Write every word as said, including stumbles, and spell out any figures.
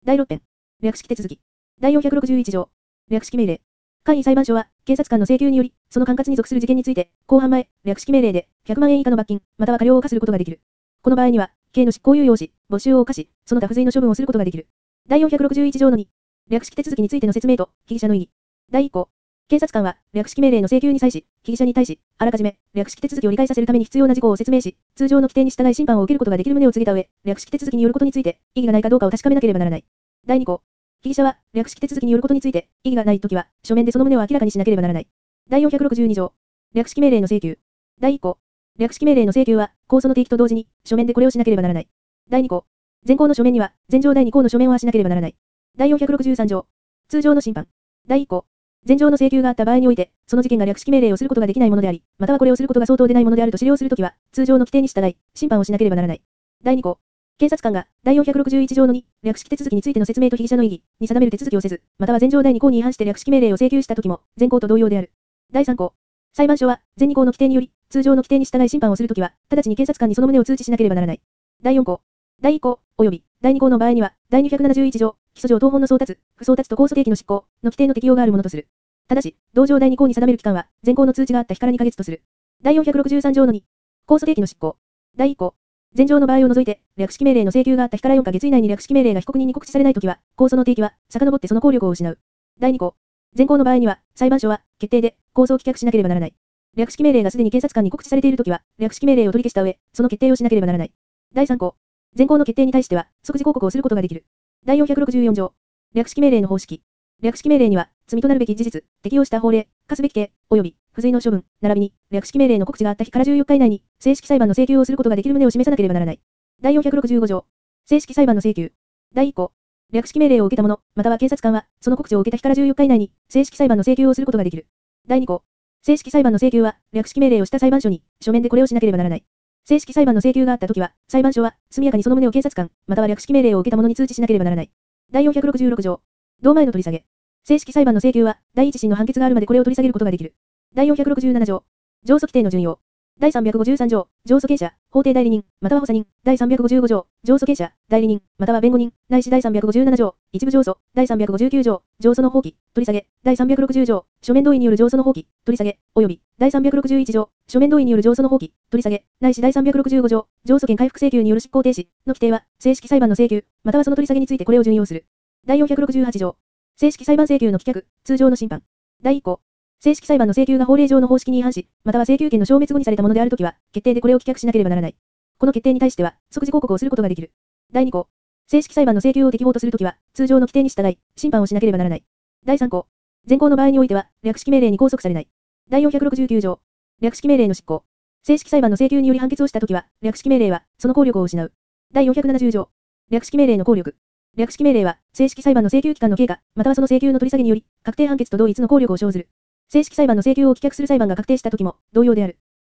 だいろっ編。略式手続き。だいよんひゃくろくじゅういち条。略式命令。簡易裁判所は、検察官の請求により、その管轄に属する事件について、公判前、略式命令で、ひゃくまんえん以下の罰金、または科料を課することができる。この場合には、刑の執行猶予をし、没収を犯し、その他不随の処分をすることができる。だいよんひゃくろくじゅういち条のに。略式手続きについての説明と、被疑者の異議。だいいっ項。検察官は、略式命令の請求に際し、被疑者に対し、あらかじめ、略式手続きを理解させるために必要な事項を説明し、通常の規定に従い審判を受けることができる旨を告げた上、略式手続きによることについて、異議がないかどうかを確かめなければならない。だいに項。被疑者は、略式手続きによることについて、異議がないときは、書面でその旨を明らかにしなければならない。だいよんひゃくろくじゅうに条。略式命令の請求。だいいっ項。略式命令の請求は、控訴の提起と同時に、書面でこれをしなければならない。だいに項。前項の書面には、前条だいに項の書面はしなければならない。だいよんひゃくろくじゅうさん条。通常の審判。だいいっ項。前条の請求があった場合において、その事件が略式命令をすることができないものであり、またはこれをすることが相当でないものであると知領するときは、通常の規定に従い、審判をしなければならない。だいに項。検察官が、だいよんひゃくろくじゅういち条のに、略式手続きについての説明と被疑者の異議に定める手続きをせず、または前条だいに項に違反して略式命令を請求したときも、前項と同様である。だいさん項。裁判所は、前に項の規定により、通常の規定に従い審判をするときは、直ちに検察官にその旨を通知しなければならない。だいよん項。だいいっ項、及び、だいに項の場合には、だいにひゃくななじゅういち条、起訴状当本の送達、不送達と控訴提起の執行の規定の適用があるものとする。ただし、同条だいに項に定める期間は、前項の通知があった日からにかげつとする。だいよんひゃくろくじゅうさん条のに。控訴提起の執行。だいいっ項。前条の場合を除いて、略式命令の請求があった日からよんかげつ以内に略式命令が被告人に告知されないときは、控訴の提起は、遡ってその効力を失う。だいに項。前項の場合には、裁判所は、決定で、控訴を棄却しなければならない。略式命令がすでに検察官に告知されているときは、略式命令を取り消した上、その決定をしなければならない。だいさん項。前項の決定に対しては、即時抗告をすることができる。だいよんひゃくろくじゅうよん条。略式命令の方式。略式命令には、罪となるべき事実、適用した法令、科すべき刑、及び、不随の処分、並びに、略式命令の告知があった日からじゅうよっか以内に、正式裁判の請求をすることができる旨を示さなければならない。だいよんひゃくろくじゅうご条。正式裁判の請求。だいいっ項。略式命令を受けた者、または検察官は、その告知を受けた日からじゅうよっか以内に、正式裁判の請求をすることができる。だいに項。正式裁判の請求は、略式命令をした裁判所に、書面でこれをしなければならない。正式裁判の請求があったときは、裁判所は、速やかにその旨を検察官、または略式命令を受けた者に通知しなければならない。だいよんひゃくろくじゅうろく条。同前の取り下げ。正式裁判の請求は、第一審の判決があるまでこれを取り下げることができる。だいよんひゃくろくじゅうなな条。上訴規定の順用。だいさんびゃくごじゅうさん条。上訴権者、法定代理人、または補佐人。だいさんびゃくごじゅうご条。上訴権者、代理人、または弁護人。ないしだいさんびゃくごじゅうなな条。一部上訴。だいさんびゃくごじゅうきゅう条。上訴の放棄、取り下げ。だいさんびゃくろくじゅう条。書面同意による上訴の放棄、取り下げ。及び、だいさんびゃくろくじゅういち条。書面同意による上訴の放棄、取り下げ。ないしだいさんびゃくろくじゅうご条。上訴権回復請求による執行停止の規定は、正式裁判の請求、またはその取り下げについてこれを順用する。だいよんひゃくろくじゅうはち条。正式裁判請求の棄却、通常の審判。だいいっ項。正式裁判の請求が法令上の方式に違反し、または請求権の消滅後にされたものであるときは、決定でこれを棄却しなければならない。この決定に対しては、即時抗告をすることができる。だいに項。正式裁判の請求を適法とするときは、通常の規定に従い、審判をしなければならない。だいさん項。前項の場合においては、略式命令に拘束されない。だいよんひゃくろくじゅうきゅう条。略式命令の執行。正式裁判の請求により判決をしたときは、略式命令は、その効力を失う。だいよんひゃくななじゅう条。略式命令の効力。略式命令は、正式裁判の請求期間の経過、またはその請求の取り下げにより、確定判決と同一の効力を生ずる。正式裁判の請求を棄却する裁判が確定したときも、同様である。